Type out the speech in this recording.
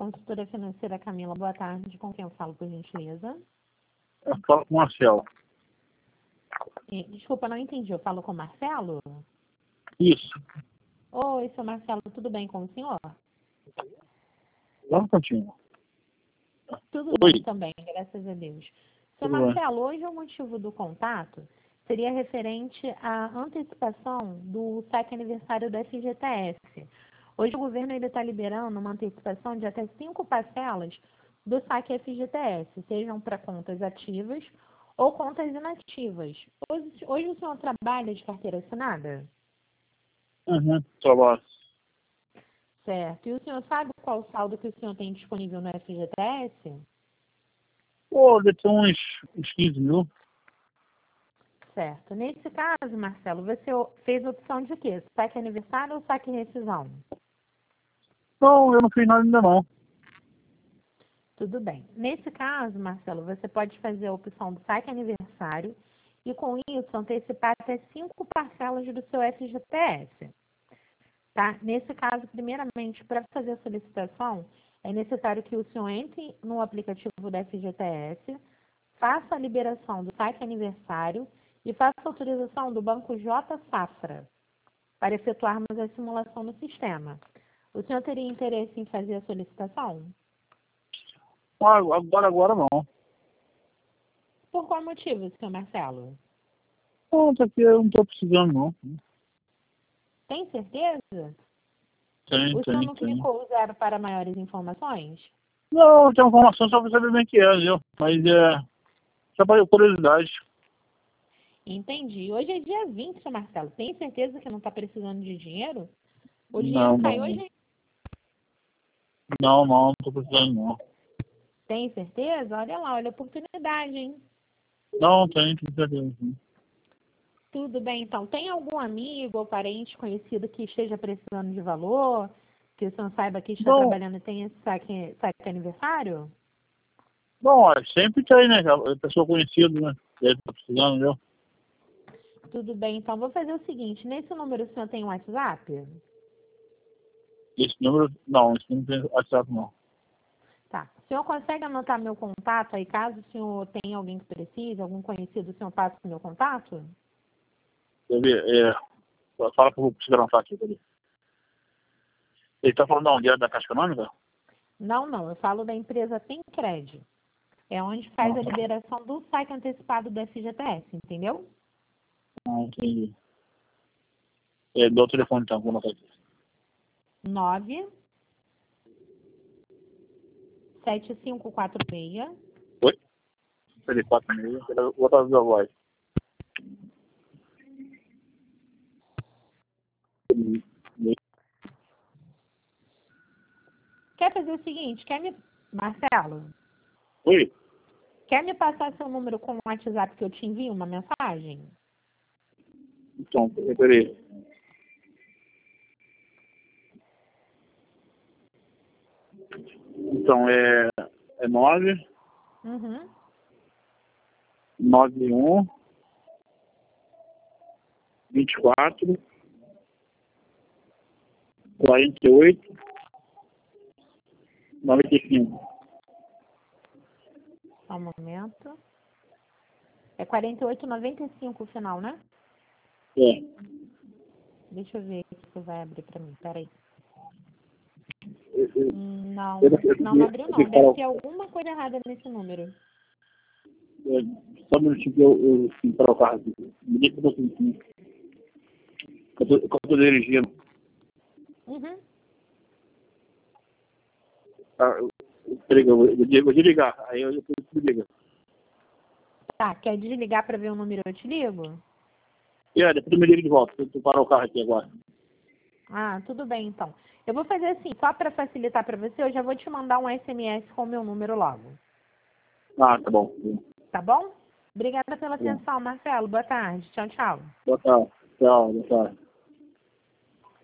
Consultora financeira Camila, boa tarde. Com quem eu falo, por gentileza? Eu falo com o Marcelo. Desculpa, não entendi. Eu falo com o Marcelo? Isso. Oi, seu Marcelo, tudo bem com o senhor? Vamos continuar. Tudo Oi. bem também, graças a Deus. Seu Tudo bem. Marcelo, hoje o motivo do contato seria referente à antecipação do saque aniversário do FGTS. Hoje o governo está liberando uma antecipação de até 5 parcelas do saque FGTS, sejam para contas ativas ou contas inativas. Hoje o senhor trabalha de carteira assinada? Trabalho. Certo. E o senhor sabe qual o saldo que o senhor tem disponível no FGTS? Pô, deve ter uns 15 mil. Certo. Nesse caso, Marcelo, você fez opção de quê? Saque aniversário ou saque rescisão? Não, eu não fiz nada ainda não. Tudo bem. Nesse caso, Marcelo, você pode fazer a opção do saque aniversário e, com isso, antecipar até 5 parcelas do seu FGTS. Tá? Nesse caso, primeiramente, para fazer a solicitação, é necessário que o senhor entre no aplicativo da FGTS, faça a liberação do saque aniversário e faça a autorização do Banco J Safra para efetuarmos a simulação no sistema. O senhor teria interesse em fazer a solicitação? Agora não. Por qual motivo, senhor Marcelo? Não, isso aqui eu não estou precisando não. Tem certeza? Tem. O senhor não clicou o 0 para maiores informações? Não, eu tenho informação só para saber bem o que é, viu? Mas só para curiosidade. Entendi. Hoje é dia 20, seu Marcelo. Tem certeza que não está precisando de dinheiro? O dinheiro Não, caiu hoje. não estou precisando não. Tem certeza? Olha lá, olha a oportunidade, hein? Não, tem certeza. Tudo bem, então. Tem algum amigo ou parente conhecido que esteja precisando de valor? Que o senhor saiba que está Não, trabalhando e tem esse saque aniversário? não, sempre tem, né? Pessoa conhecida, né? Ele tá precisando, viu? Tudo bem, então. Vou fazer o seguinte. Nesse número o senhor tem um WhatsApp? Esse número não tem WhatsApp não. Tá. O senhor consegue anotar meu contato aí, caso o senhor tenha alguém que precise, algum conhecido, o senhor passa o meu contato? Quer ver? Fala para o segurança aqui, peraí. Ele tá falando de onde? Da Caixa Econômica? Não. Eu falo da empresa Tencred. É onde faz a liberação do saque antecipado do FGTS, entendeu? Não, entendi. Dá o telefone então, vou anotar aqui. 9 7546 Oi? Peraí, 4,5. Vou botar a sua voz. Quer fazer o seguinte, Marcelo, Oi? quer me passar seu número com o WhatsApp que eu te envio uma mensagem? Então, peraí. Então, é 9 Uhum. 91 24 48 95. Só um momento. É 4895 o final, né? É. Deixa eu ver se vai abrir pra mim. Peraí. Eu- eu- Não, eu- não abriu não. eu- Deve ter alguma coisa errada nesse número. Só um minutinho que eu parar o carro aqui. Me deixa um pouquinho. Que eu tô dirigindo. Uhum. Tá, peraí, eu vou desligar. Aí eu depois me liga. Tá, quer desligar pra ver o número? Eu te ligo? Depois eu me ligo de volta. Eu tô parar o carro aqui agora. Ah, tudo bem então. Eu vou fazer assim, só para facilitar para você, eu já vou te mandar um SMS com o meu número logo. Ah, tá bom. Tá bom? Obrigada pela Tá bom. atenção, Marcelo. Boa tarde. Tchau, tchau. Boa tarde. Tchau, boa tarde.